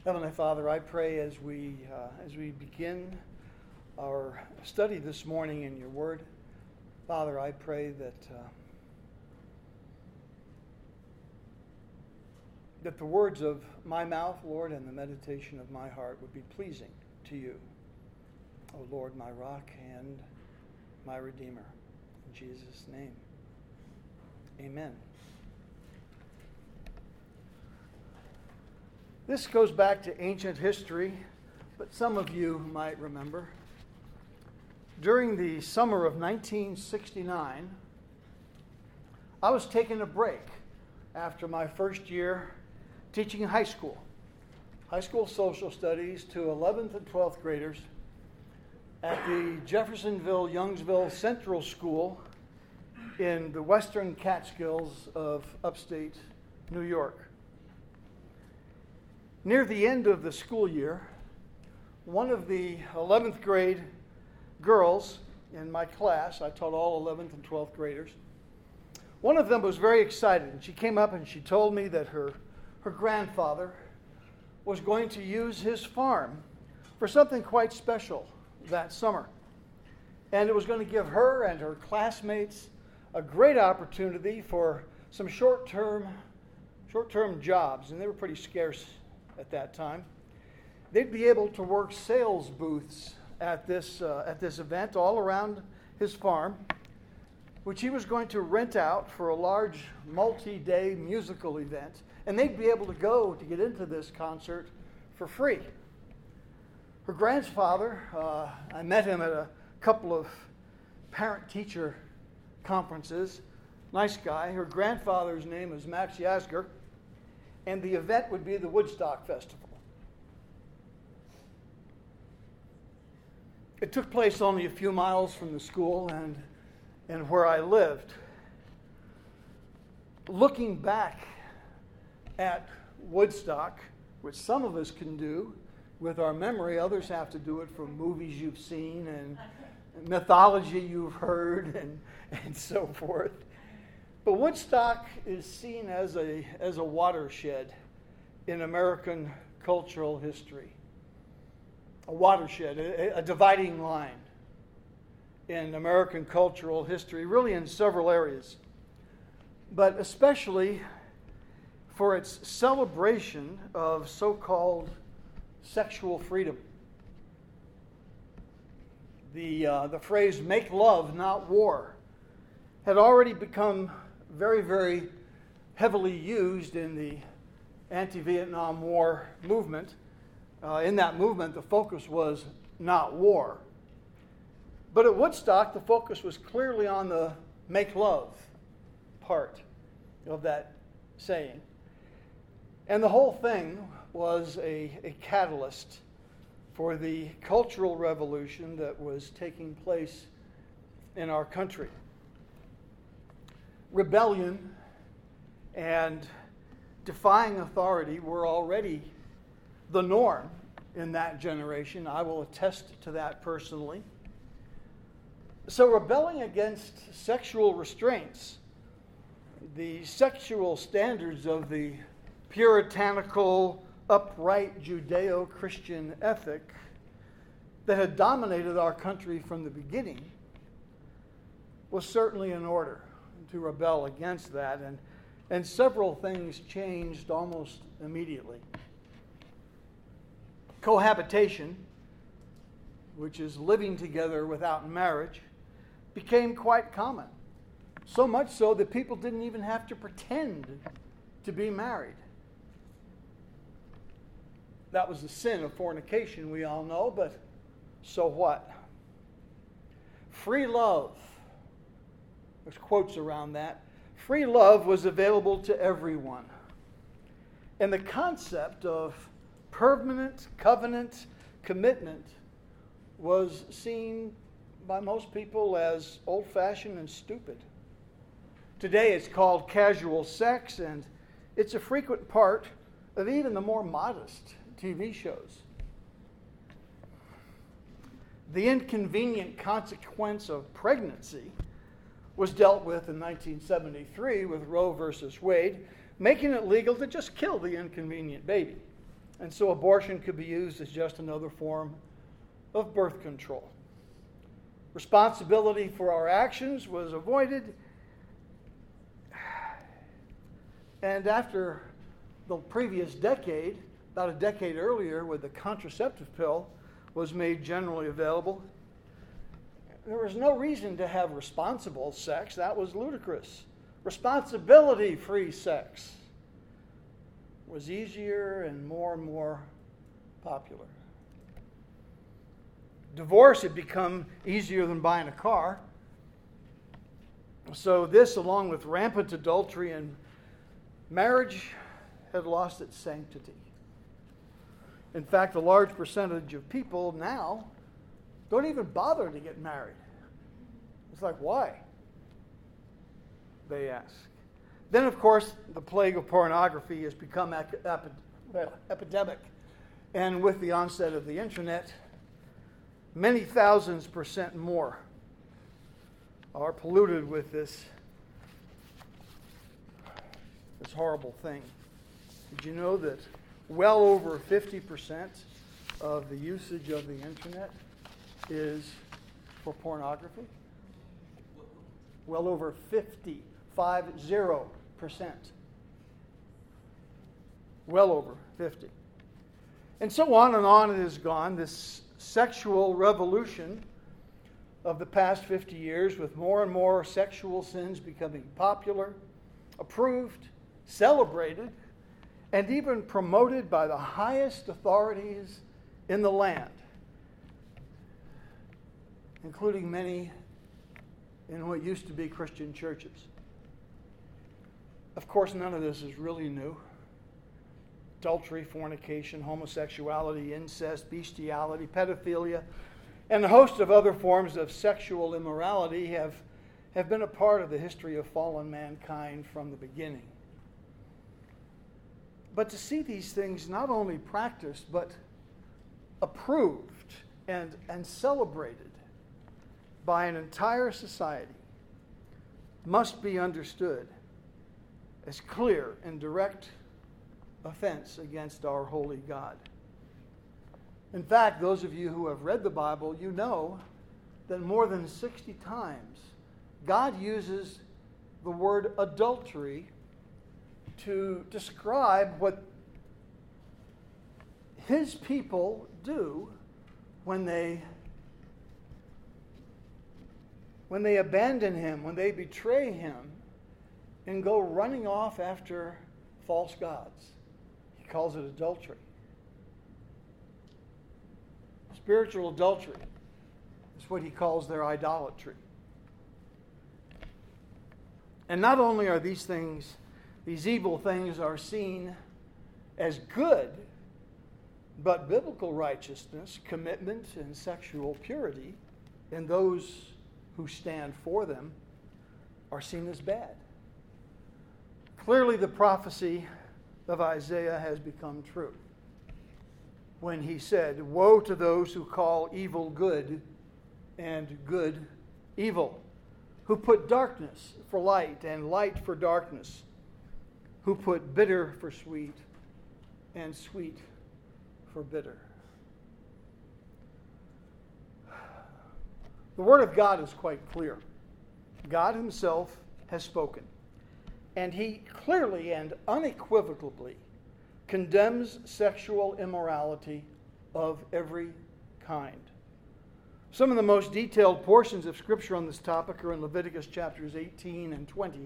Heavenly Father, I pray as we begin our study this morning in your word, Father, I pray that the words of my mouth, Lord, and the meditation of my heart would be pleasing to you, O Lord, my rock and my redeemer. In Jesus' name, amen. This goes back to ancient history, but some of you might remember. During the summer of 1969, I was taking a break after my first year teaching high school social studies to 11th and 12th graders at the Jeffersonville-Youngsville Central School in the western Catskills of upstate New York. Near the end of the school year, one of the 11th grade girls in my class, I taught all 11th and 12th graders, one of them was very excited, and she came up and she told me that her grandfather was going to use his farm for something quite special that summer. And it was going to give her and her classmates a great opportunity for some short-term jobs, and they were pretty scarce at that time. They'd be able to work sales booths at this event all around his farm, which he was going to rent out for a large multi-day musical event, and they'd be able to go to get into this concert for free. Her grandfather, I met him at a couple of parent-teacher conferences. Nice guy. Her grandfather's name is Max Yasgur, and the event would be the Woodstock Festival. It took place only a few miles from the school and where I lived. Looking back at Woodstock, which some of us can do with our memory, others have to do it from movies you've seen and mythology you've heard and so forth. But Woodstock is seen as a watershed in American cultural history. A watershed, a dividing line in American cultural history, really in several areas. But especially for its celebration of so-called sexual freedom. The phrase, "make love, not war," had already become very, very heavily used in the anti-Vietnam War movement. In that movement, the focus was not war. But at Woodstock, the focus was clearly on the make love part of that saying. And the whole thing was a catalyst for the cultural revolution that was taking place in our country. Rebellion and defying authority were already the norm in that generation. I will attest to that personally. So rebelling against sexual restraints, the sexual standards of the puritanical, upright Judeo-Christian ethic that had dominated our country from the beginning, was certainly in order to rebel against that, and several things changed almost immediately. Cohabitation, which is living together without marriage, became quite common. So much so that people didn't even have to pretend to be married. That was the sin of fornication, we all know, but so what? Free love. There's quotes around that. Free love was available to everyone. And the concept of permanent covenant commitment was seen by most people as old-fashioned and stupid. Today it's called casual sex, and it's a frequent part of even the more modest TV shows. The inconvenient consequence of pregnancy was dealt with in 1973 with Roe versus Wade, making it legal to just kill the inconvenient baby. And so abortion could be used as just another form of birth control. Responsibility for our actions was avoided. And after the previous decade, about a decade earlier, when the contraceptive pill was made generally available, there was no reason to have responsible sex. That was ludicrous. Responsibility-free sex was easier and more popular. Divorce had become easier than buying a car. So this, along with rampant adultery and marriage, had lost its sanctity. In fact, a large percentage of people now don't even bother to get married. It's like, why? They ask. Then, of course, the plague of pornography has become epidemic. And with the onset of the internet, many thousands percent more are polluted with this horrible thing. Did you know that well over 50% of the usage of the internet is for pornography? Well over 50%. Well over 50. And so on and on it has gone, this sexual revolution of the past 50 years, with more and more sexual sins becoming popular, approved, celebrated, and even promoted by the highest authorities in the land, including many in what used to be Christian churches. Of course, none of this is really new. Adultery, fornication, homosexuality, incest, bestiality, pedophilia, and a host of other forms of sexual immorality have been a part of the history of fallen mankind from the beginning. But to see these things not only practiced, but approved and celebrated by an entire society must be understood as clear and direct offense against our holy God. In fact, those of you who have read the Bible, you know that more than 60 times God uses the word adultery to describe what his people do when they abandon him, when they betray him and go running off after false gods. He calls it adultery. Spiritual adultery is what he calls their idolatry. And not only are these things, these evil things are seen as good, but biblical righteousness, commitment, and sexual purity in those who stand for them are seen as bad. Clearly, the prophecy of Isaiah has become true when he said, "Woe to those who call evil good and good evil, who put darkness for light and light for darkness, who put bitter for sweet and sweet for bitter." The Word of God is quite clear. God himself has spoken, and he clearly and unequivocally condemns sexual immorality of every kind. Some of the most detailed portions of Scripture on this topic are in Leviticus chapters 18 and 20,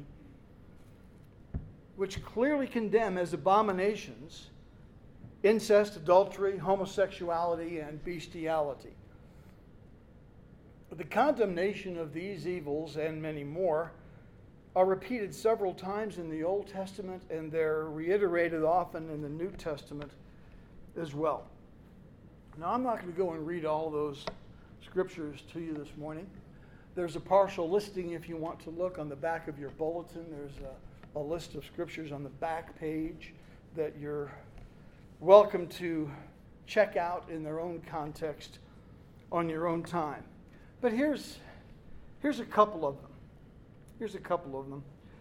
which clearly condemn as abominations incest, adultery, homosexuality, and bestiality. The condemnation of these evils and many more are repeated several times in the Old Testament, and they're reiterated often in the New Testament as well. Now, I'm not going to go and read all those scriptures to you this morning. There's a partial listing if you want to look on the back of your bulletin. There's a list of scriptures on the back page that you're welcome to check out in their own context on your own time. But here's a couple of them.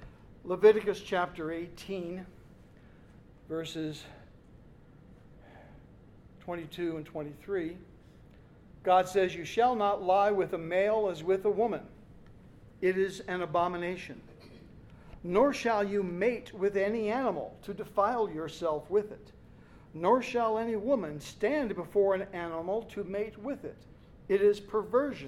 Leviticus chapter 18, verses 22 and 23, God says, "You shall not lie with a male as with a woman. It is an abomination. Nor shall you mate with any animal to defile yourself with it. Nor shall any woman stand before an animal to mate with it. It is perversion."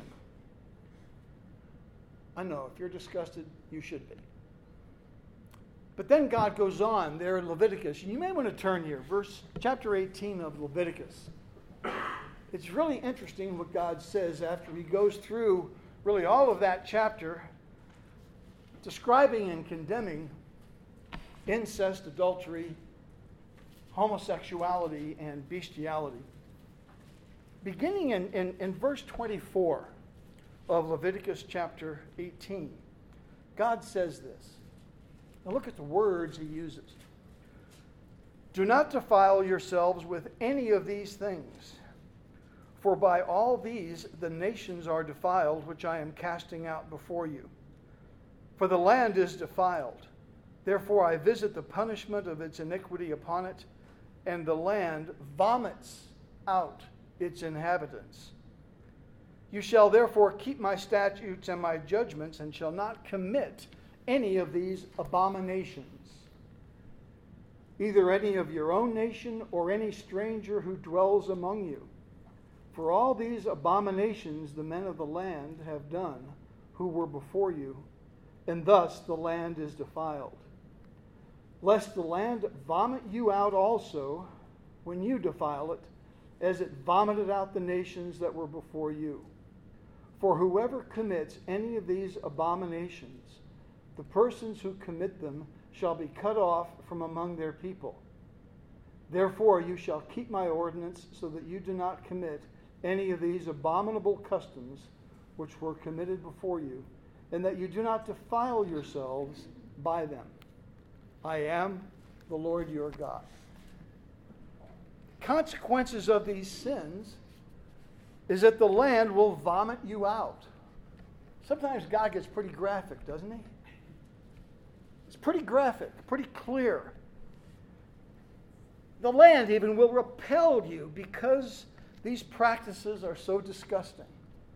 I know, if you're disgusted, you should be. But then God goes on there in Leviticus. And you may want to turn here, chapter 18 of Leviticus. It's really interesting what God says after he goes through really all of that chapter, describing and condemning incest, adultery, homosexuality, and bestiality. Beginning in verse 24 of Leviticus chapter 18, God says this. Now look at the words he uses. "Do not defile yourselves with any of these things, for by all these the nations are defiled, which I am casting out before you. For the land is defiled. Therefore I visit the punishment of its iniquity upon it, and the land vomits out its inhabitants. You shall therefore keep my statutes and my judgments, and shall not commit any of these abominations, either any of your own nation or any stranger who dwells among you. For all these abominations the men of the land have done who were before you, and thus the land is defiled. Lest the land vomit you out also when you defile it, as it vomited out the nations that were before you. For whoever commits any of these abominations, the persons who commit them shall be cut off from among their people. Therefore you shall keep my ordinance, so that you do not commit any of these abominable customs which were committed before you, and that you do not defile yourselves by them. I am the Lord your God." Consequences of these sins is that the land will vomit you out. Sometimes God gets pretty graphic, doesn't he? It's pretty graphic, pretty clear. The land even will repel you because these practices are so disgusting.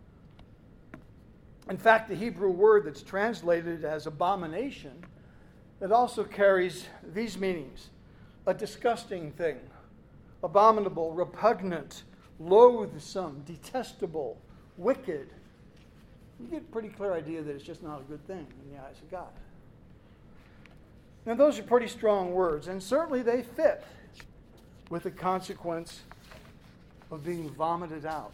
In fact, the Hebrew word that's translated as abomination, it also carries these meanings: a disgusting thing, abominable, repugnant, loathsome, detestable, wicked. You get a pretty clear idea that it's just not a good thing in the eyes of God. Now, those are pretty strong words, and certainly they fit with the consequence of being vomited out.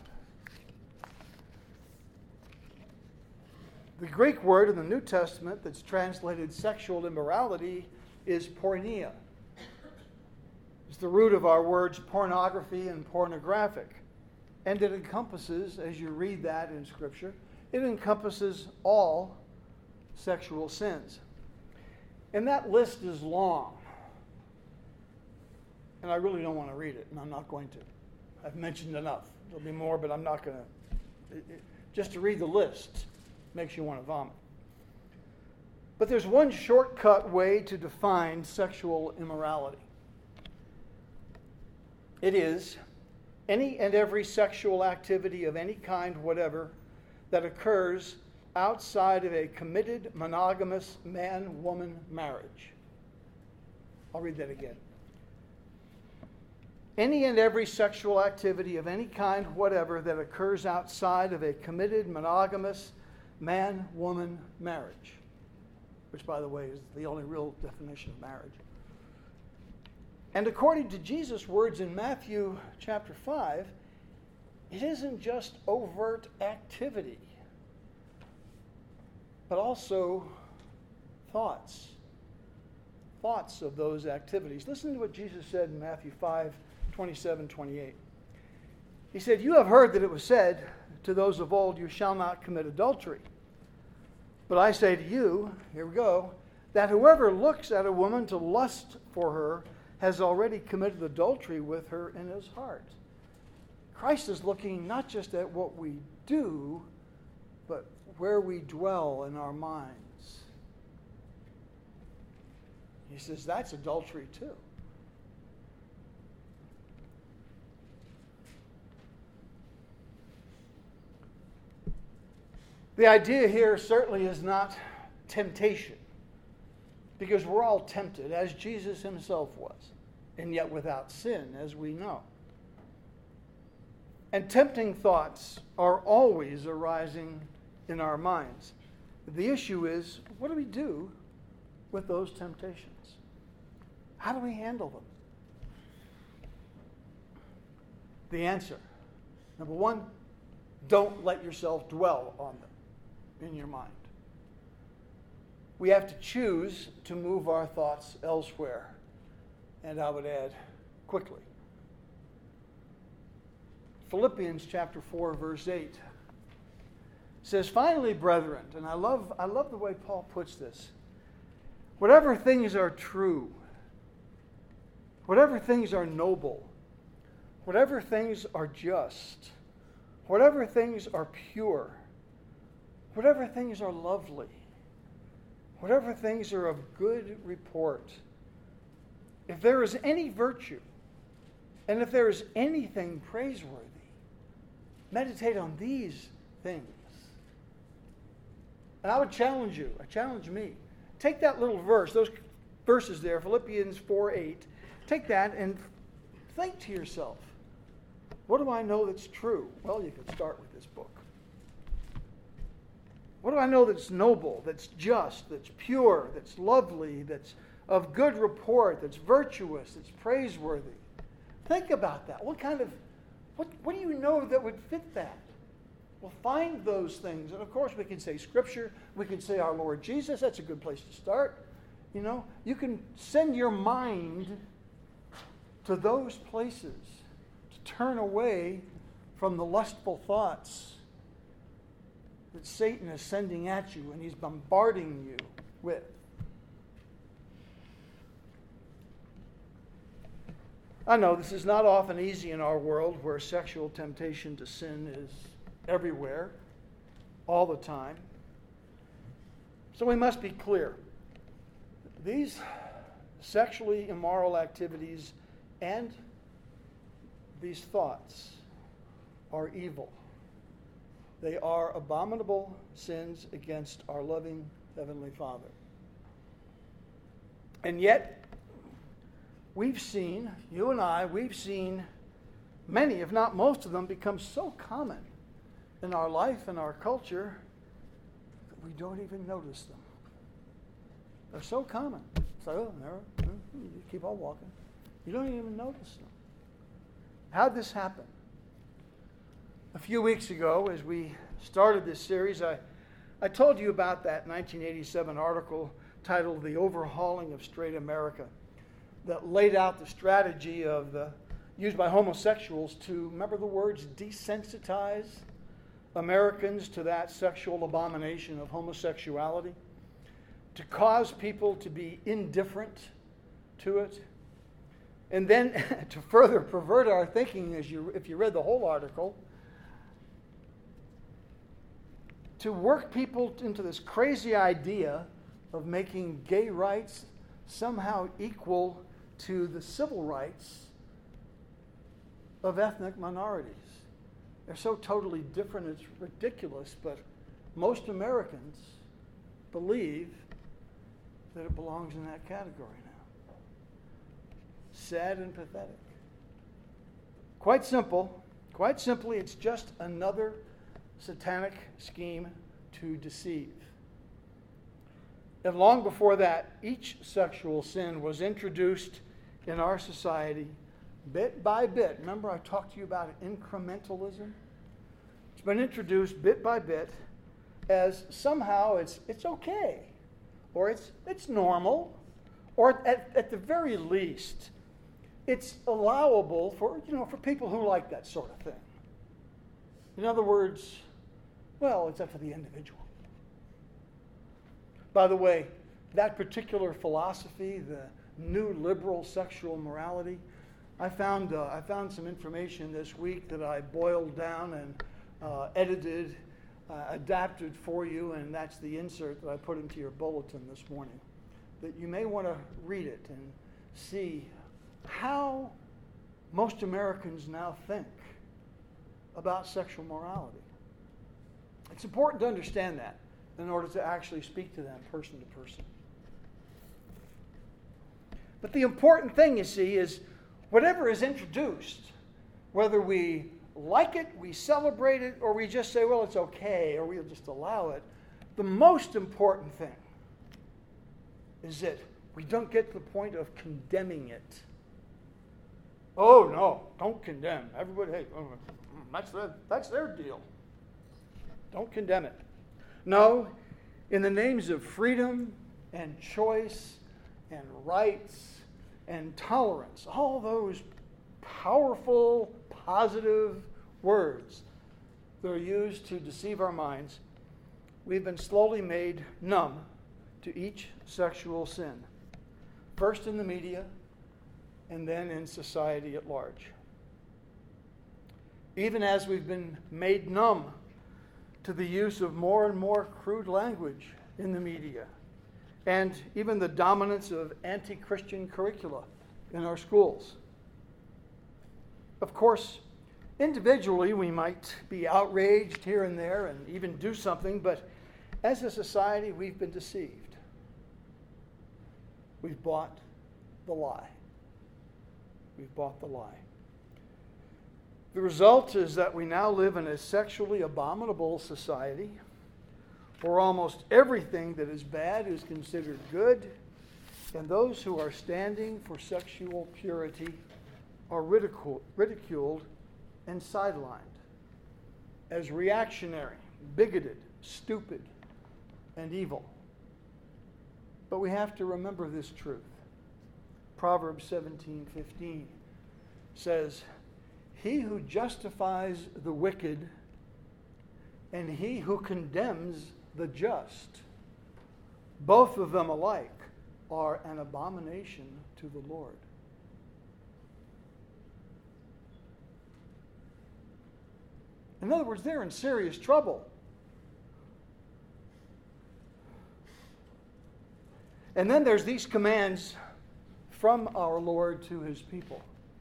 The Greek word in the New Testament that's translated sexual immorality is porneia. It's the root of our words pornography and pornographic. And it encompasses, as you read that in Scripture, it encompasses all sexual sins. And that list is long. And I really don't want to read it, and I'm not going to. I've mentioned enough. There'll be more, but I'm not going to. Just to read the list makes you want to vomit. But there's one shortcut way to define sexual immorality. It is any and every sexual activity of any kind whatever that occurs outside of a committed monogamous man-woman marriage. I'll read that again. Any and every sexual activity of any kind whatever that occurs outside of a committed monogamous man-woman marriage, which, by the way, is the only real definition of marriage. And according to Jesus' words in Matthew chapter 5, it isn't just overt activity, but also thoughts of those activities. Listen to what Jesus said in Matthew 5:27-28. He said, "You have heard that it was said to those of old, 'You shall not commit adultery.' But I say to you," here we go, "that whoever looks at a woman to lust for her has already committed adultery with her in his heart." Christ is looking not just at what we do, but where we dwell in our minds. He says that's adultery too. The idea here certainly is not temptation, because we're all tempted, as Jesus himself was, and yet without sin, as we know. And tempting thoughts are always arising in our minds. The issue is, what do we do with those temptations? How do we handle them? The answer, number one, don't let yourself dwell on them in your mind. We have to choose to move our thoughts elsewhere, and I would add, quickly. Philippians chapter 4, verse 8 says, finally, brethren, and I love the way Paul puts this, whatever things are true, whatever things are noble, whatever things are just, whatever things are pure, whatever things are lovely, whatever things are of good report, if there is any virtue, and if there is anything praiseworthy, meditate on these things. And I would challenge you, challenge me. Take that little verse, those verses there, Philippians 4:8. Take that and think to yourself, what do I know that's true? Well, you can start with this book. What do I know that's noble, that's just, that's pure, that's lovely, that's of good report, that's virtuous, that's praiseworthy? Think about that. What do you know that would fit that? Well, find those things. And of course, we can say Scripture. We can say our Lord Jesus. That's a good place to start. You know, you can send your mind to those places to turn away from the lustful thoughts that Satan is sending at you and he's bombarding you with. I know this is not often easy in our world where sexual temptation to sin is everywhere, all the time. So we must be clear. These sexually immoral activities and these thoughts are evil. They are abominable sins against our loving Heavenly Father. And yet, we've seen, you and I, we've seen many, if not most of them, become so common in our life and our culture that we don't even notice them. They're so common. So, you keep on walking. You don't even notice them. How'd this happen? A few weeks ago, as we started this series, I told you about that 1987 article titled The Overhauling of Straight America that laid out the strategy used by homosexuals to, remember the words, desensitize Americans to that sexual abomination of homosexuality, to cause people to be indifferent to it, and then to further pervert our thinking, if you read the whole article, to work people into this crazy idea of making gay rights somehow equal to the civil rights of ethnic minorities. They're so totally different, it's ridiculous, but most Americans believe that it belongs in that category now. Sad and pathetic. Quite simply, it's just another satanic scheme to deceive. And long before that, each sexual sin was introduced in our society bit by bit. Remember I talked to you about incrementalism? It's been introduced bit by bit as somehow it's okay, or it's normal, or at the very least, it's allowable for people who like that sort of thing. In other words, well, it's up to the individual. By the way, that particular philosophy, the new liberal sexual morality, I found some information this week that I boiled down and edited, adapted for you, and that's the insert that I put into your bulletin this morning. That you may want to read it and see how most Americans now think about sexual morality. It's important to understand that in order to actually speak to them person to person. But the important thing, you see, is whatever is introduced, whether we like it, we celebrate it, or we just say, well, it's okay, or we'll just allow it, the most important thing is that we don't get to the point of condemning it. Oh, no, don't condemn. Everybody, hey, that's their deal. Don't condemn it. No, in the names of freedom and choice and rights and tolerance, all those powerful, positive words that are used to deceive our minds, we've been slowly made numb to each sexual sin. First in the media, and then in society at large. Even as we've been made numb to the use of more and more crude language in the media, and even the dominance of anti-Christian curricula in our schools. Of course, individually we might be outraged here and there and even do something, but as a society we've been deceived. We've bought the lie. We've bought the lie. The result is that we now live in a sexually abominable society where almost everything that is bad is considered good, and those who are standing for sexual purity are ridiculed and sidelined as reactionary, bigoted, stupid, and evil. But we have to remember this truth. Proverbs 17:15 says, "He who justifies the wicked and he who condemns the just, both of them alike are an abomination to the Lord." In other words, they're in serious trouble. And then there's these commands from our Lord to his people.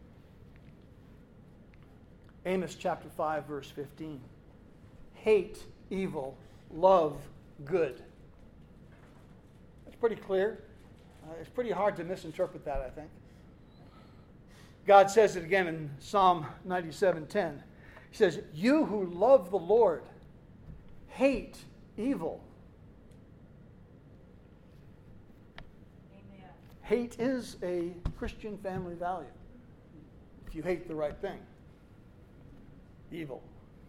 Amos chapter 5, verse 15. Hate evil, love good. That's pretty clear. It's pretty hard to misinterpret that, I think. God says it again in Psalm 97:10. He says, "You who love the Lord, hate evil." Amen. Hate is a Christian family value. If you hate the right thing. Evil.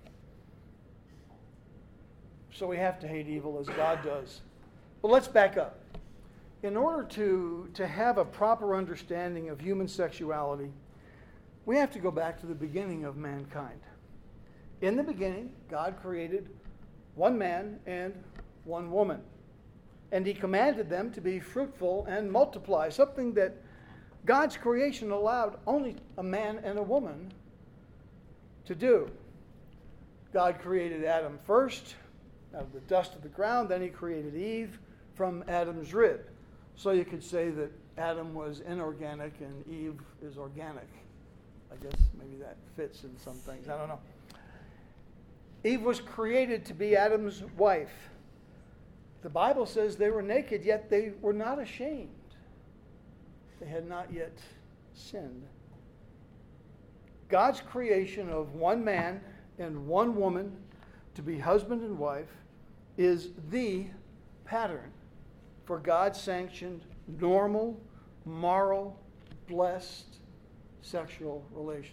So we have to hate evil as God does. But let's back up. In order to have a proper understanding of human sexuality, we have to go back to the beginning of mankind. In the beginning, God created one man and one woman. And he commanded them to be fruitful and multiply, something that God's creation allowed only a man and a woman to do. God created Adam first, out of the dust of the ground. Then he created Eve from Adam's rib. So you could say that Adam was inorganic and Eve is organic. I guess maybe that fits in some things. I don't know. Eve was created to be Adam's wife. The Bible says they were naked, yet they were not ashamed. They had not yet sinned. God's creation of one man and one woman to be husband and wife is the pattern for God-sanctioned, normal, moral, blessed sexual relations.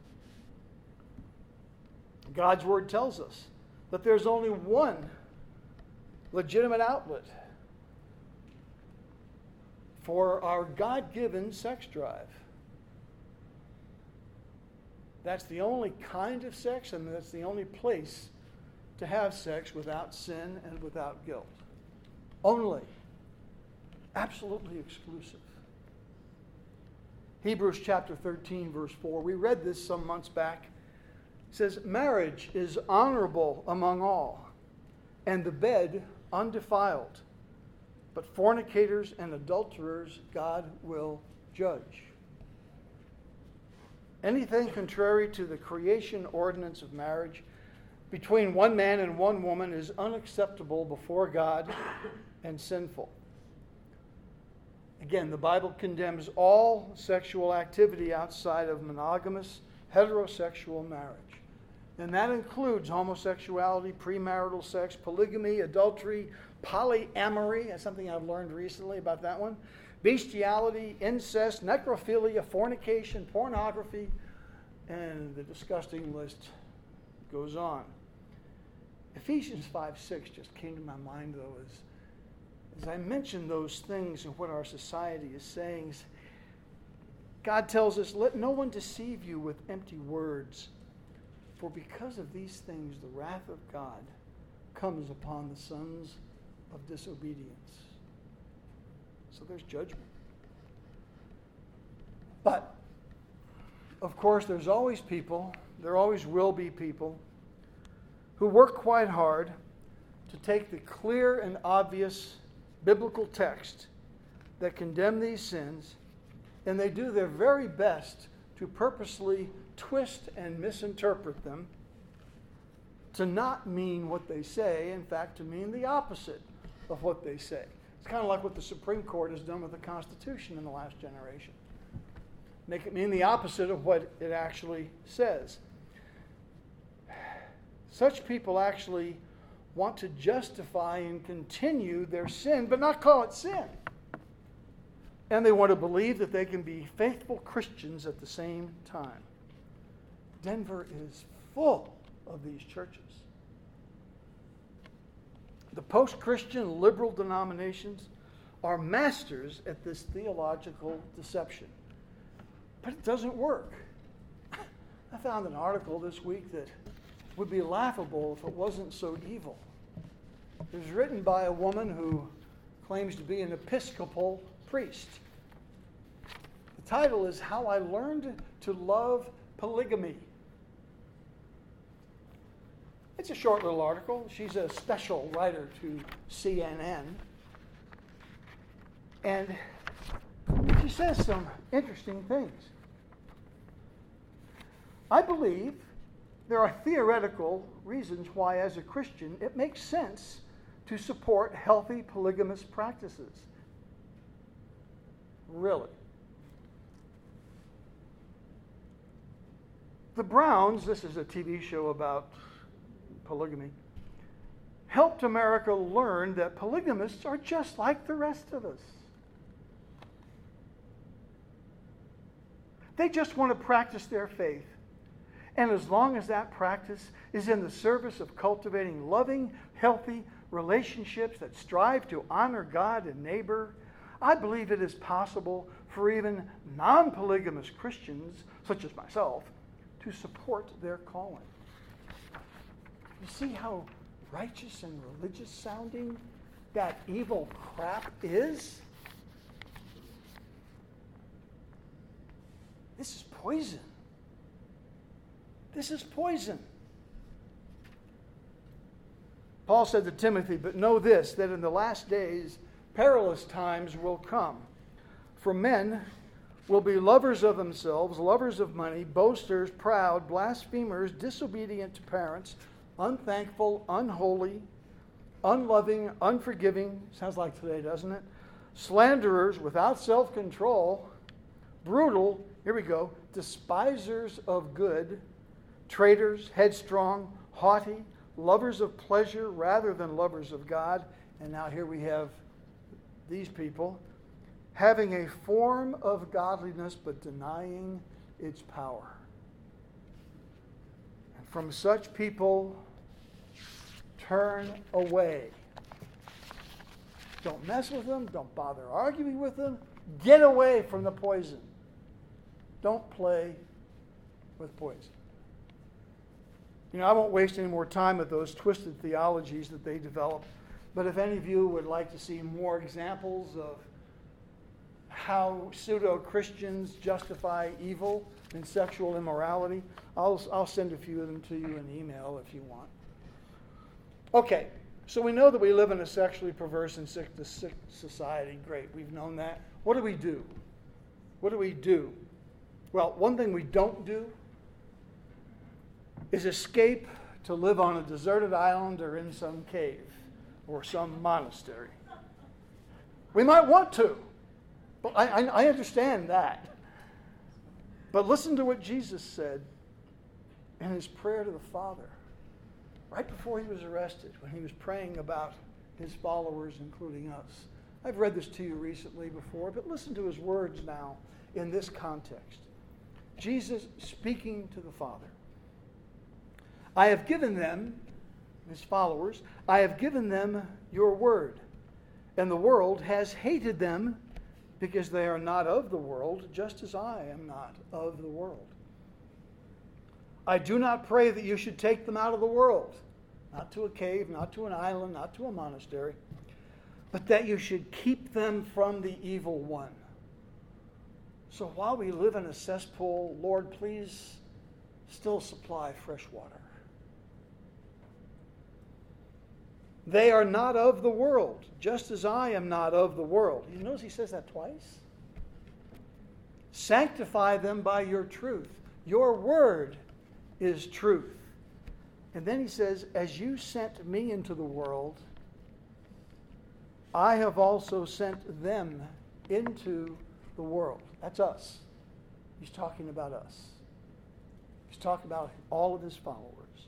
God's Word tells us that there's only one legitimate outlet for our God-given sex drive. That's the only kind of sex, and that's the only place to have sex without sin and without guilt. Only. Absolutely exclusive. Hebrews chapter 13, verse 4. We read this some months back. It says, "Marriage is honorable among all, and the bed undefiled. But fornicators and adulterers God will judge." Anything contrary to the creation ordinance of marriage, between one man and one woman is unacceptable before God and sinful. Again, the Bible condemns all sexual activity outside of monogamous heterosexual marriage. And that includes homosexuality, premarital sex, polygamy, adultery, polyamory. That's something I've learned recently about that one. Bestiality, incest, necrophilia, fornication, pornography, and the disgusting list goes on. Ephesians 5:6 just came to my mind, though, as I mentioned those things and what our society is saying. God tells us, let no one deceive you with empty words, for because of these things the wrath of God comes upon the sons of disobedience. So there's judgment. But, of course, there's always people, there always will be people, who work quite hard to take the clear and obvious biblical text that condemn these sins, and they do their very best to purposely twist and misinterpret them to not mean what they say, in fact, to mean the opposite of what they say. It's kind of like what the Supreme Court has done with the Constitution in the last generation. Make it mean the opposite of what it actually says. Such people actually want to justify and continue their sin, but not call it sin. And they want to believe that they can be faithful Christians at the same time. Denver is full of these churches. The post-Christian liberal denominations are masters at this theological deception. But it doesn't work. I found an article this week that would be laughable if it wasn't so evil. It was written by a woman who claims to be an Episcopal priest. The title is How I Learned to Love Polygamy. It's a short little article. She's a special writer to CNN. And she says some interesting things. I believe there are theoretical reasons why, as a Christian, it makes sense to support healthy polygamous practices. Really. The Browns, this is a TV show about polygamy, helped America learn that polygamists are just like the rest of us. They just want to practice their faith. And as long as that practice is in the service of cultivating loving, healthy relationships that strive to honor God and neighbor, I believe it is possible for even non-polygamous Christians, such as myself, to support their calling. You see how righteous and religious sounding that evil crap is? This is poison. This is poison. Paul said to Timothy, but know this, that in the last days perilous times will come. For men will be lovers of themselves, lovers of money, boasters, proud, blasphemers, disobedient to parents, unthankful, unholy, unloving, unforgiving. Sounds like today, doesn't it? Slanderers, without self-control, brutal, here we go, despisers of good, traitors, headstrong, haughty, lovers of pleasure rather than lovers of God. And now here we have these people, having a form of godliness but denying its power. And from such people, turn away. Don't mess with them. Don't bother arguing with them. Get away from the poison. Don't play with poison. You know, I won't waste any more time with those twisted theologies that they develop. But if any of you would like to see more examples of how pseudo-Christians justify evil and sexual immorality, I'll send a few of them to you in email if you want. Okay, so we know that we live in a sexually perverse and sick society. Great, we've known that. What do we do? What do we do? Well, one thing we don't do is escape to live on a deserted island or in some cave or some monastery. We might want to. But I understand that. But listen to what Jesus said in his prayer to the Father right before he was arrested, when he was praying about his followers, including us. I've read this to you recently before, but listen to his words now in this context. Jesus speaking to the Father. I have given them, his followers, I have given them your word, and the world has hated them because they are not of the world, just as I am not of the world. I do not pray that you should take them out of the world, not to a cave, not to an island, not to a monastery, but that you should keep them from the evil one. So while we live in a cesspool, Lord, please still supply fresh water. They are not of the world, just as I am not of the world. You notice he says that twice? Sanctify them by your truth. Your word is truth. And then he says, as you sent me into the world, I have also sent them into the world. That's us. He's talking about us. He's talking about all of his followers.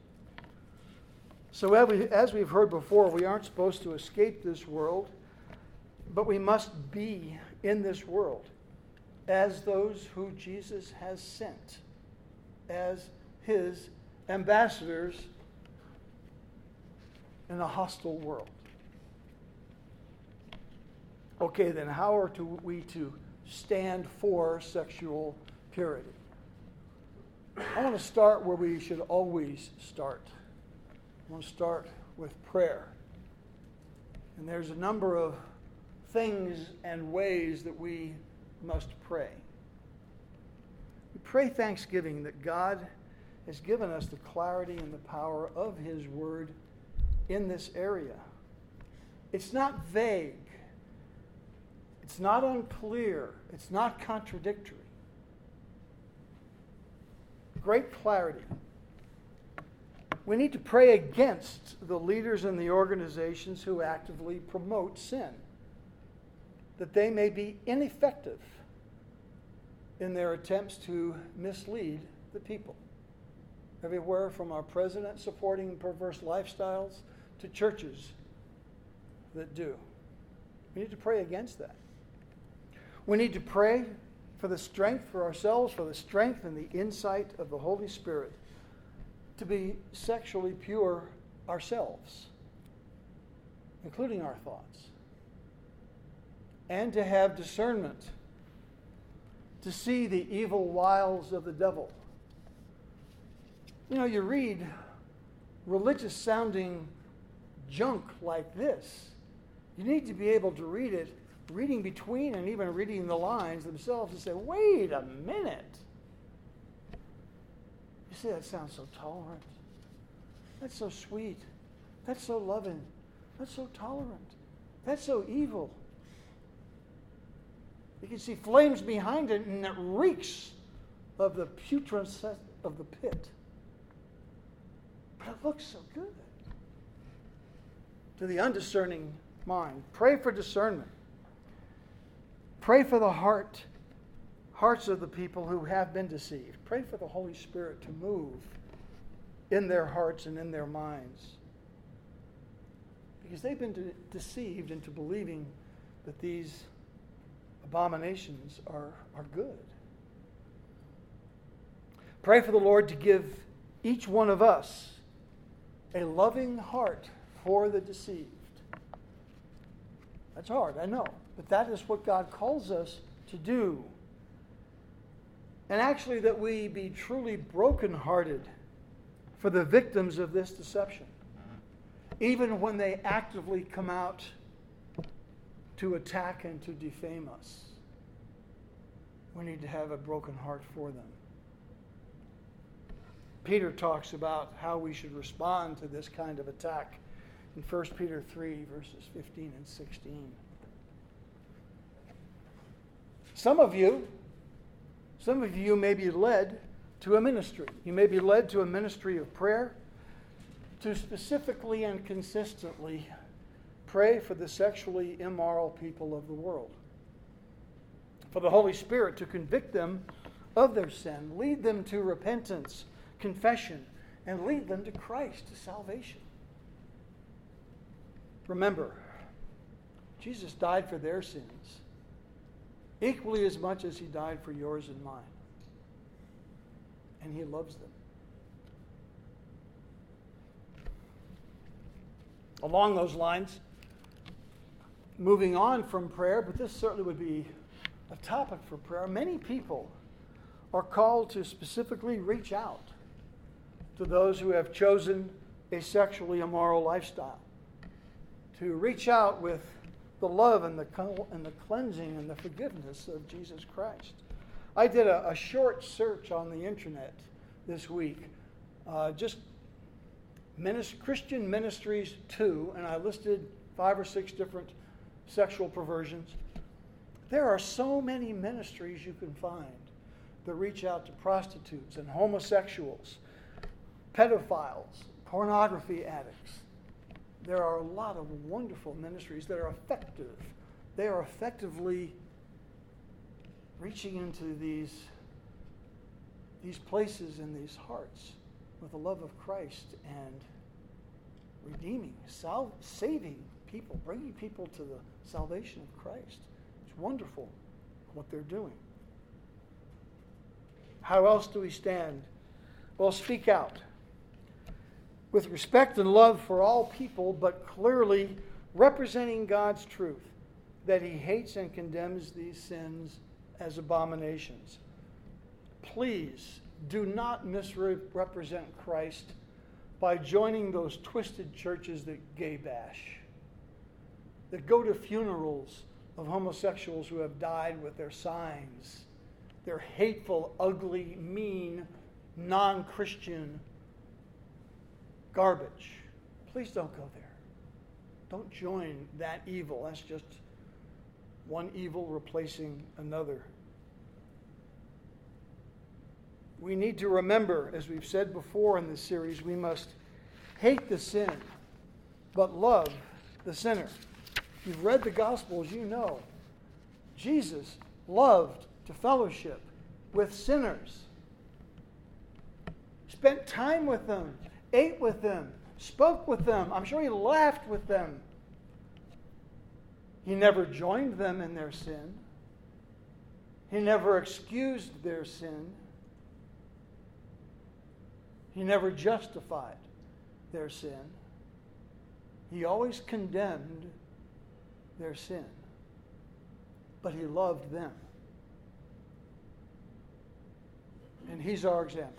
So as we've heard before, we aren't supposed to escape this world, but we must be in this world as those who Jesus has sent, as his ambassadors in a hostile world. Okay, then how are we to stand for sexual purity? I want to start where we should always start. I want to start with prayer. And there's a number of things and ways that we must pray. We pray thanksgiving that God has given us the clarity and the power of his word in this area. It's not vague. It's not unclear. It's not contradictory. Great clarity. We need to pray against the leaders and the organizations who actively promote sin, that they may be ineffective in their attempts to mislead the people. Everywhere from our president supporting perverse lifestyles to churches that do. We need to pray against that. We need to pray for the strength for ourselves, for the strength and the insight of the Holy Spirit to be sexually pure ourselves, including our thoughts, and to have discernment to see the evil wiles of the devil. You know, you read religious-sounding junk like this. You need to be able to read it, reading between and even reading the lines themselves, and say, wait a minute. You see, that sounds so tolerant. That's so sweet. That's so loving. That's so tolerant. That's so evil. You can see flames behind it, and it reeks of the putrescence of the pit. But it looks so good to the undiscerning mind. Pray for discernment. Pray for the hearts of the people who have been deceived. Pray for the Holy Spirit to move in their hearts and in their minds. Because they've been deceived into believing that these abominations are good. Pray for the Lord to give each one of us a loving heart for the deceived. That's hard, I know. But that is what God calls us to do. And actually that we be truly brokenhearted for the victims of this deception. Even when they actively come out to attack and to defame us. We need to have a broken heart for them. Peter talks about how we should respond to this kind of attack in 1 Peter 3, verses 15 and 16. Some of you may be led to a ministry. You may be led to a ministry of prayer. to specifically and consistently pray for the sexually immoral people of the world. For the Holy Spirit to convict them of their sin, lead them to repentance, confession, and lead them to Christ, to salvation. Remember, Jesus died for their sins equally as much as he died for yours and mine. And he loves them. Along those lines, moving on from prayer, but this certainly would be a topic for prayer, many people are called to specifically reach out to those who have chosen a sexually immoral lifestyle, to reach out with the love and the cleansing and the forgiveness of Jesus Christ. I did a short search on the internet this week, just Christian Ministries 2, and I listed 5 or 6 different sexual perversions. There are so many ministries you can find that reach out to prostitutes and homosexuals, pedophiles, pornography addicts. There are a lot of wonderful ministries that are effective. They are effectively reaching into these places and these hearts with the love of Christ and redeeming, saving people, bringing people to the salvation of Christ. It's wonderful what they're doing. How else do we stand? Well, speak out with respect and love for all people, but clearly representing God's truth, that he hates and condemns these sins as abominations. Please do not misrepresent Christ by joining those twisted churches that gay bash, that go to funerals of homosexuals who have died with their signs, their hateful, ugly, mean, non-Christian garbage. Please don't go there. Don't join that evil. That's just one evil replacing another. We need to remember, as we've said before in this series, we must hate the sin, but love the sinner. If you've read the Gospels, you know Jesus loved to fellowship with sinners, spent time with them, ate with them, spoke with them. I'm sure he laughed with them. He never joined them in their sin. He never excused their sin. He never justified their sin. He always condemned their sin. But he loved them. And he's our example.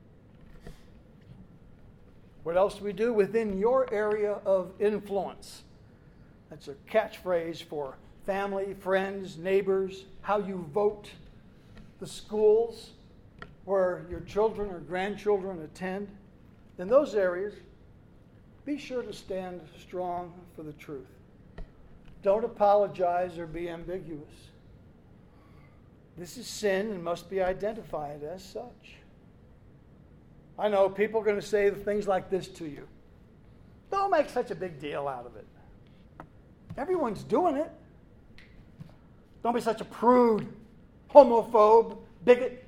What else do we do within your area of influence? That's a catchphrase for family, friends, neighbors, how you vote, the schools where your children or grandchildren attend. In those areas, be sure to stand strong for the truth. Don't apologize or be ambiguous. This is sin and must be identified as such. I know people are going to say things like this to you. Don't make such a big deal out of it. Everyone's doing it. Don't be such a prude, homophobe, bigot.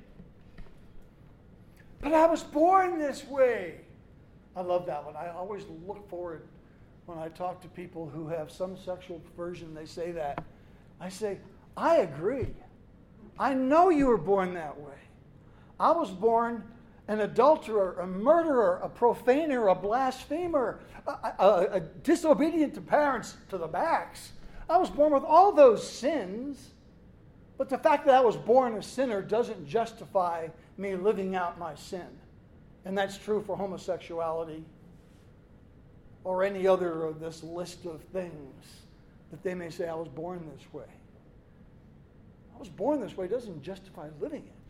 But I was born this way. I love that one. I always look forward when I talk to people who have some sexual perversion. They say that. I say, I agree. I know you were born that way. I was born an adulterer, a murderer, a profaner, a blasphemer, a disobedient to parents to the max. I was born with all those sins, but the fact that I was born a sinner doesn't justify me living out my sin. And that's true for homosexuality or any other of this list of things that they may say, I was born this way. I was born this way doesn't justify living it.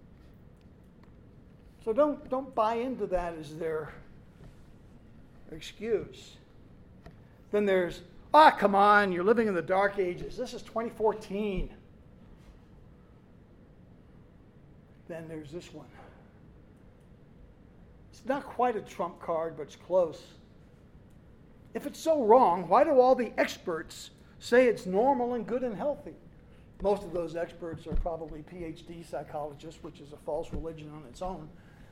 So don't buy into that as their excuse. Then there's, come on, you're living in the dark ages. This is 2014. Then there's this one. It's not quite a trump card, but it's close. If it's so wrong, why do all the experts say it's normal and good and healthy? Most of those experts are probably PhD psychologists, which is a false religion on its own.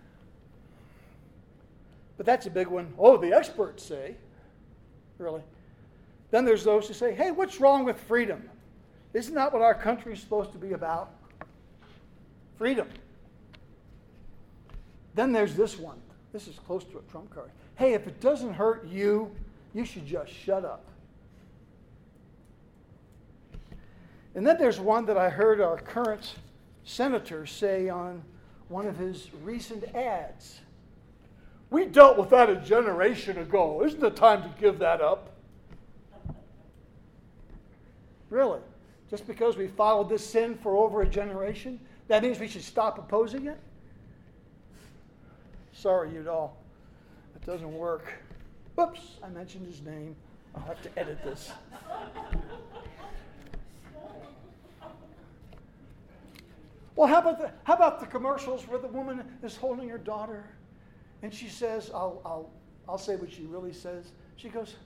But that's a big one. Oh, the experts say. Really? Then there's those who say, hey, what's wrong with freedom? Isn't that what our country is supposed to be about? Freedom. Then there's this one. This is close to a trump card. Hey, if it doesn't hurt you, you should just shut up. And then there's one that I heard our current senator say on one of his recent ads. We dealt with that a generation ago. Isn't it time to give that up? Really? Just because we followed this sin for over a generation, that means we should stop opposing it? Sorry, Udall. It doesn't work. Whoops, I mentioned his name. I'll have to edit this. Well, how about the commercials where the woman is holding her daughter and she says, I'll say what she really says. She goes,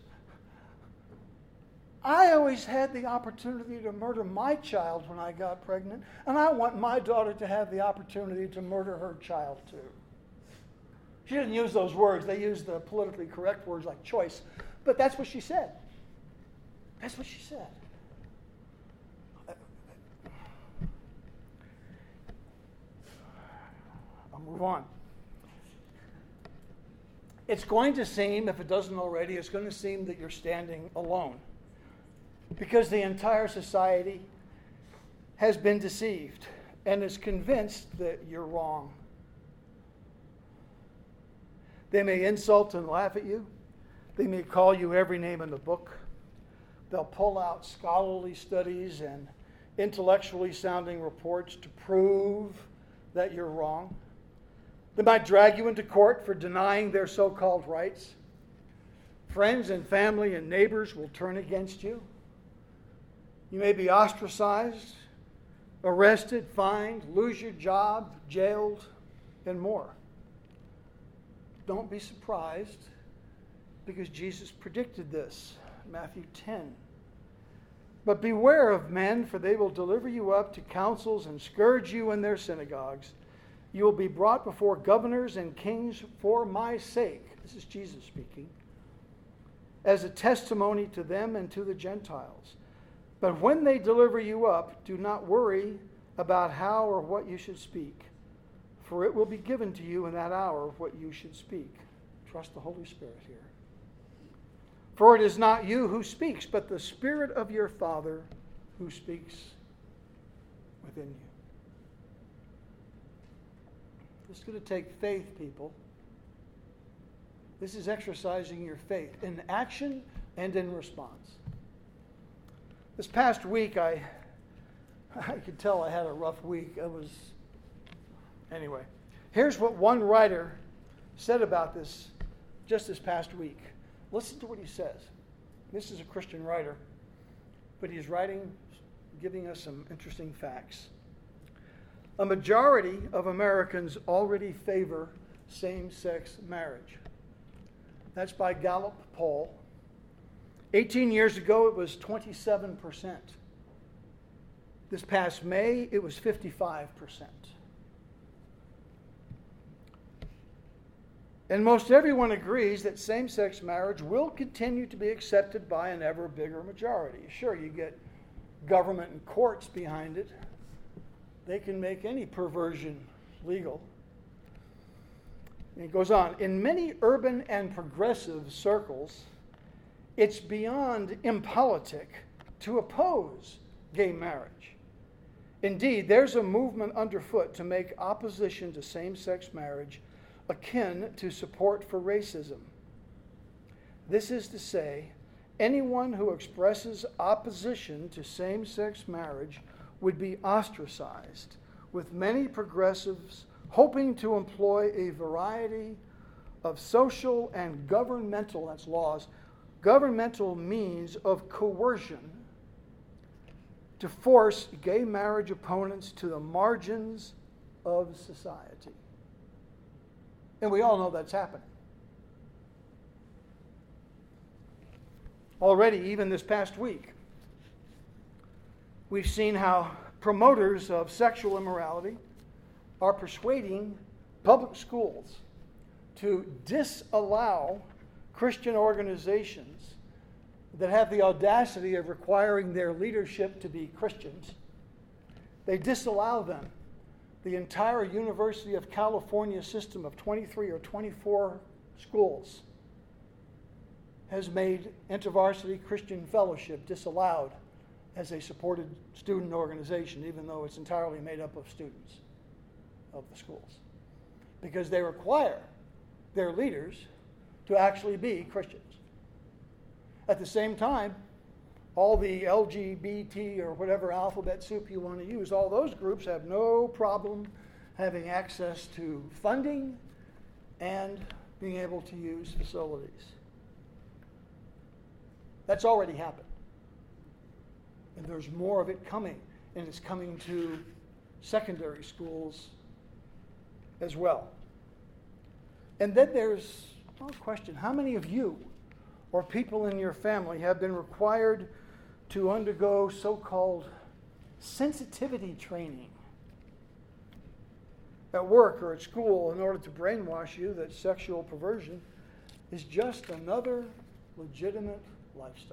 I always had the opportunity to murder my child when I got pregnant, and I want my daughter to have the opportunity to murder her child too. She didn't use those words. They used the politically correct words like choice. But that's what she said. That's what she said. I'll move on. It's going to seem, if it doesn't already, it's going to seem that you're standing alone. Because the entire society has been deceived and is convinced that you're wrong. They may insult and laugh at you. They may call you every name in the book. They'll pull out scholarly studies and intellectually sounding reports to prove that you're wrong. They might drag you into court for denying their so-called rights. Friends and family and neighbors will turn against you. You may be ostracized, arrested, fined, lose your job, jailed, and more. Don't be surprised, because Jesus predicted this. Matthew 10. But beware of men, for they will deliver you up to councils and scourge you in their synagogues. You will be brought before governors and kings for my sake. This is Jesus speaking. As a testimony to them and to the Gentiles. But when they deliver you up, do not worry about how or what you should speak. For it will be given to you in that hour what you should speak. Trust the Holy Spirit here. For it is not you who speaks, but the Spirit of your Father who speaks within you. This is going to take faith, people. This is exercising your faith in action and in response. This past week, I could tell I had a rough week. Anyway, here's what one writer said about this just this past week. Listen to what he says. This is a Christian writer, but he's writing, giving us some interesting facts. A majority of Americans already favor same-sex marriage. That's by Gallup poll. 18 years ago, it was 27%. This past May, it was 55%. And most everyone agrees that same-sex marriage will continue to be accepted by an ever bigger majority. Sure, you get government and courts behind it. They can make any perversion legal. And it goes on. In many urban and progressive circles, it's beyond impolitic to oppose gay marriage. Indeed, there's a movement underfoot to make opposition to same-sex marriage akin to support for racism. This is to say, anyone who expresses opposition to same-sex marriage would be ostracized, with many progressives hoping to employ a variety of social and governmental, that's laws, governmental means of coercion to force gay marriage opponents to the margins of society. And we all know that's happening. Already, even this past week, we've seen how promoters of sexual immorality are persuading public schools to disallow Christian organizations that have the audacity of requiring their leadership to be Christians. They disallow them. The entire University of California system of 23 or 24 schools has made InterVarsity Christian Fellowship disallowed as a supported student organization, even though it's entirely made up of students of the schools. Because they require their leaders to actually be Christians. At the same time, all the LGBT or whatever alphabet soup you want to use, all those groups have no problem having access to funding and being able to use facilities. That's already happened. And there's more of it coming, and it's coming to secondary schools as well. And then there's a question, how many of you or people in your family have been required to undergo so-called sensitivity training at work or at school in order to brainwash you that sexual perversion is just another legitimate lifestyle?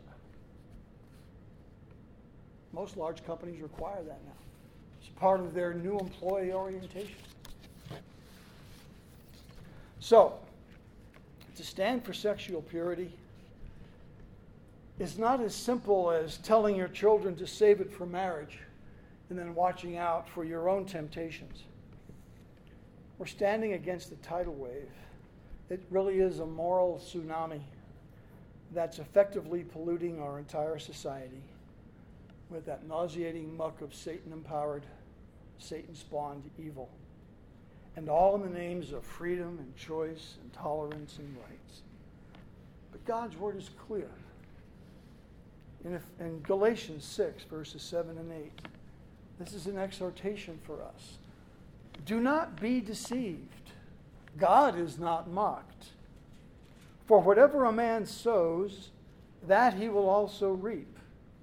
Most large companies require that now. It's part of their new employee orientation. So, to stand for sexual purity is not as simple as telling your children to save it for marriage and then watching out for your own temptations. We're standing against the tidal wave. It really is a moral tsunami that's effectively polluting our entire society with that nauseating muck of Satan-empowered, Satan-spawned evil. And all in the names of freedom and choice and tolerance and rights. But God's word is clear. In Galatians 6, verses 7 and 8, this is an exhortation for us. Do not be deceived. God is not mocked. For whatever a man sows, that he will also reap.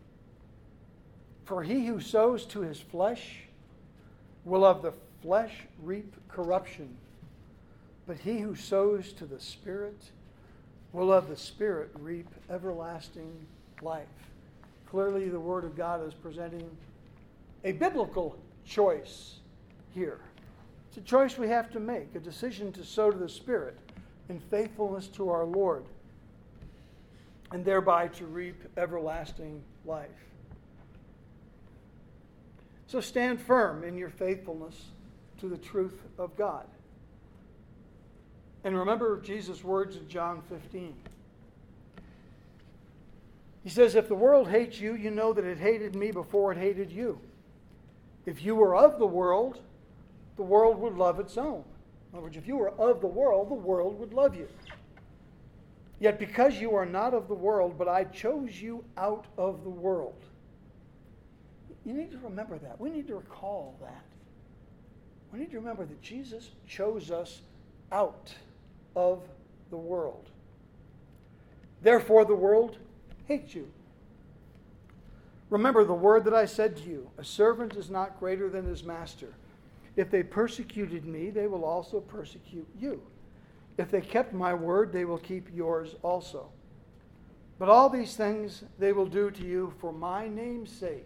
For he who sows to his flesh will of the flesh reap corruption, but he who sows to the Spirit will of the Spirit reap everlasting life. Clearly, the Word of God is presenting a biblical choice here. It's a choice we have to make, a decision to sow to the Spirit in faithfulness to our Lord, and thereby to reap everlasting life. So stand firm in your faithfulness to the truth of God. And remember Jesus' words in John 15. He says, if the world hates you, you know that it hated me before it hated you. If you were of the world would love its own. In other words, if you were of the world would love you. Yet because you are not of the world, but I chose you out of the world. You need to remember that. We need to recall that. We need to remember that Jesus chose us out of the world. Therefore, the world hates you. Remember the word that I said to you, a servant is not greater than his master. If they persecuted me, they will also persecute you. If they kept my word, they will keep yours also. But all these things they will do to you for my name's sake,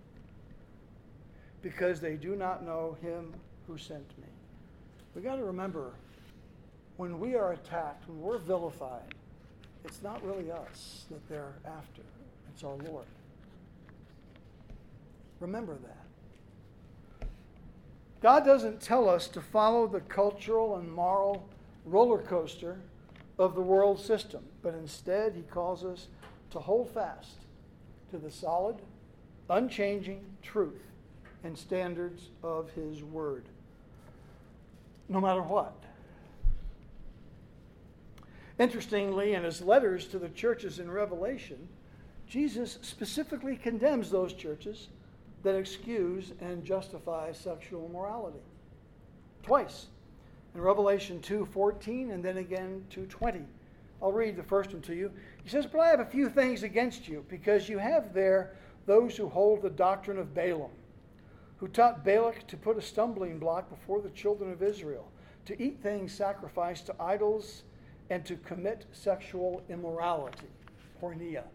because they do not know him who sent me. We've got to remember, when we are attacked, when we're vilified, it's not really us that they're after. It's our Lord. Remember that. God doesn't tell us to follow the cultural and moral roller coaster of the world system, but instead he calls us to hold fast to the solid, unchanging truth and standards of his word, no matter what. Interestingly, in his letters to the churches in Revelation, Jesus specifically condemns those churches that excuse and justify sexual immorality. Twice. in Revelation 2:14 and then again 2:20. I'll read the first one to you. He says, "But I have a few things against you, because you have there those who hold the doctrine of Balaam, who taught Balak to put a stumbling block before the children of Israel, to eat things sacrificed to idols, and to commit sexual immorality," porneia.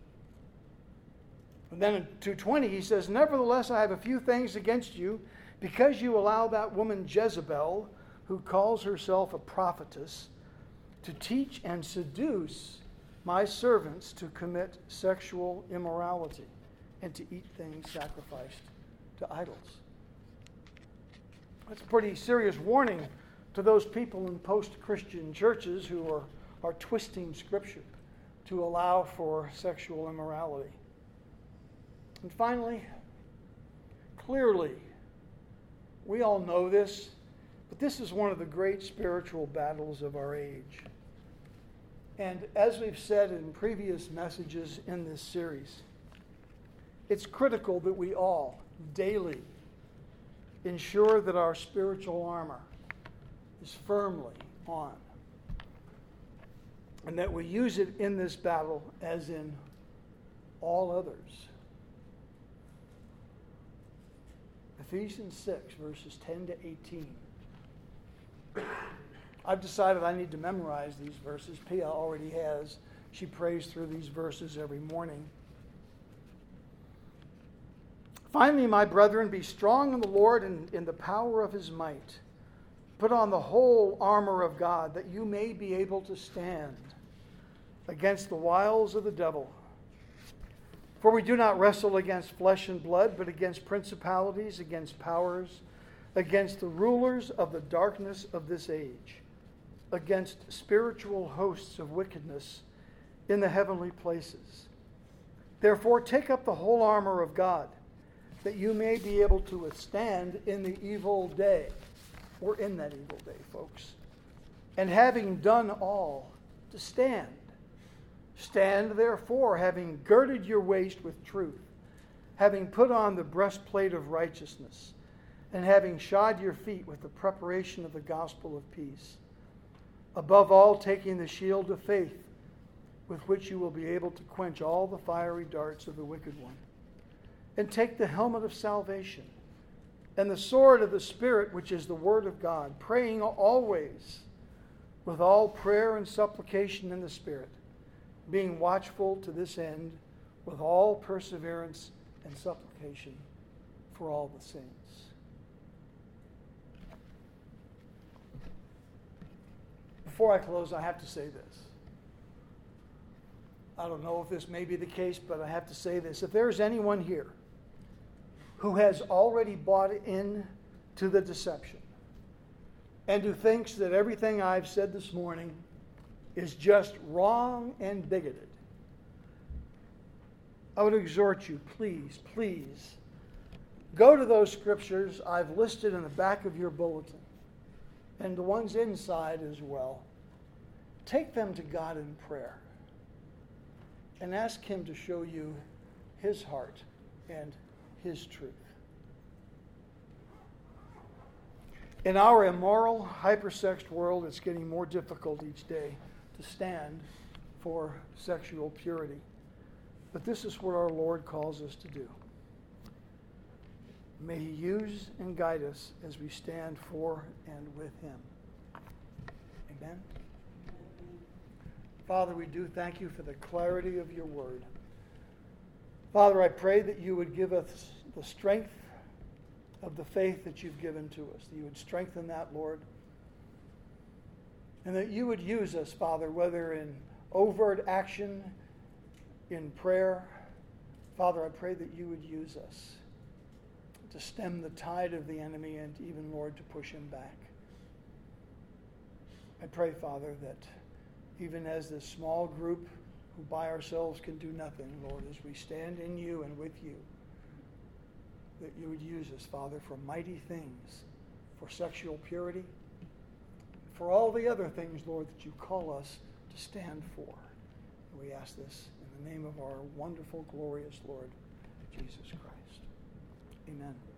And then in 2:20 he says, "Nevertheless, I have a few things against you, because you allow that woman Jezebel, who calls herself a prophetess, to teach and seduce my servants to commit sexual immorality and to eat things sacrificed to idols." That's a pretty serious warning to those people in post-Christian churches who are twisting Scripture to allow for sexual immorality. And finally, clearly, we all know this, but this is one of the great spiritual battles of our age. And as we've said in previous messages in this series, it's critical that we all daily ensure that our spiritual armor is firmly on, and that we use it in this battle as in all others. Ephesians 6, verses 10 to 18. I've decided I need to memorize these verses. Pia already has. She prays through these verses every morning. "Finally, my brethren, be strong in the Lord and in the power of his might. Put on the whole armor of God, that you may be able to stand against the wiles of the devil. For we do not wrestle against flesh and blood, but against principalities, against powers, against the rulers of the darkness of this age, against spiritual hosts of wickedness in the heavenly places. Therefore, take up the whole armor of God, that you may be able to withstand in the evil day." We're in that evil day, folks. "And having done all, to stand. Stand, therefore, having girded your waist with truth, having put on the breastplate of righteousness, and having shod your feet with the preparation of the gospel of peace. Above all, taking the shield of faith, with which you will be able to quench all the fiery darts of the wicked one. And take the helmet of salvation, and the sword of the Spirit, which is the word of God, praying always with all prayer and supplication in the Spirit, being watchful to this end with all perseverance and supplication for all the saints." Before I close, I have to say this. I don't know if this may be the case, but I have to say this. If there's anyone here who has already bought in to the deception and who thinks that everything I've said this morning is just wrong and bigoted, I would exhort you, please, please, go to those scriptures I've listed in the back of your bulletin and the ones inside as well. Take them to God in prayer and ask Him to show you His heart and His truth. In our immoral, hypersexed world, it's getting more difficult each day to stand for sexual purity. But this is what our Lord calls us to do. May He use and guide us as we stand for and with Him. Amen. Father, we do thank you for the clarity of your word. Father, I pray that you would give us the strength of the faith that you've given to us, that you would strengthen that, Lord, and that you would use us, Father, whether in overt action, in prayer. Father, I pray that you would use us to stem the tide of the enemy and even, Lord, to push him back. I pray, Father, that even as this small group who by ourselves can do nothing, Lord, as we stand in you and with you, that you would use us, Father, for mighty things, for sexual purity, for all the other things, Lord, that you call us to stand for. And we ask this in the name of our wonderful, glorious Lord, Jesus Christ. Amen.